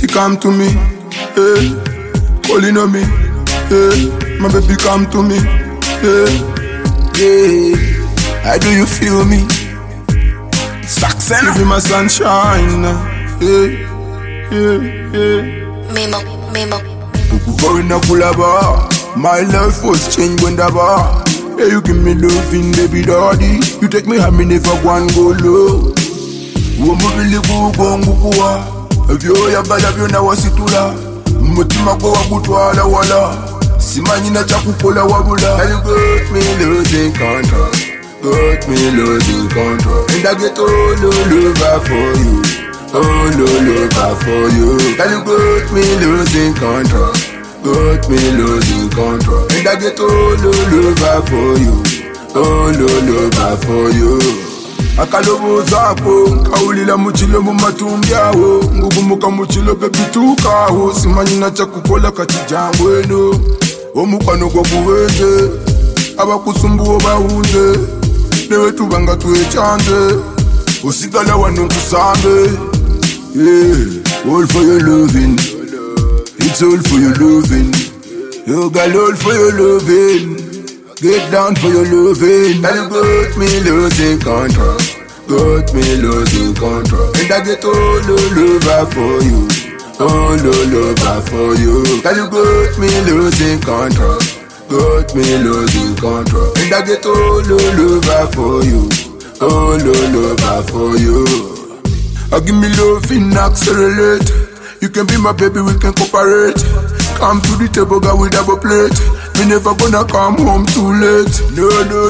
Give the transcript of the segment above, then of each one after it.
She come to me, hey, calling on me, hey, my baby come to me, hey, hey, how do you feel me? Saxena, give me my sunshine, hey, hey, hey. Memo. Going up full of bar. My life was changed when the bar. Yeah, you give me loving, baby daddy. You take me high, me never one go low. Womu really go kuwa. If you have you na wasitula. Mutima kwa kutwala wala. Simanyi na chakukola wabula. And you got me losing control. Got me losing control. And I get all over for you. All over for you. And you got me losing control. Got me losing control. And I get all over for you. All over for you. Akalobo zako kaulila muchilo mu matumbi awo ngugumuka muchilo pepitukaho simanyi na chakukola katijangweno omukwano gwo kuweze abakusumbuwo bahunze newe tubanga twechanze osigala wano nkusambe. Yeah, all for your loving. It's all for your loving. You got all for your loving. Get down for your loving. And you got me losing control. Got me losing control. And I get all over for you. All over for you. And you got me losing control. Got me losing control. And I get all over for you. All over for you. I give me loving, accelerate. You can be my baby, we can cooperate. Come to the table, girl, with double plate. Me never gonna come home too late. No.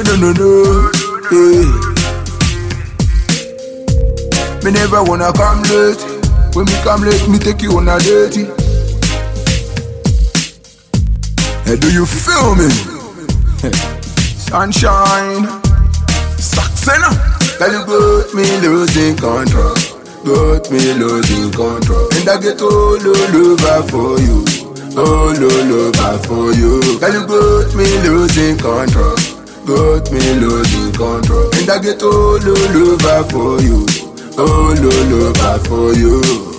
Hey. Me never wanna come late. When me come late, me take you on a date. Hey, do you feel me? Sunshine, Saxena. Girl, you got me losing control. Got me losing control. And I get all over for you. All over for you. Girl, you got me losing control. Got me losing control. And I get all over for you. All over for you.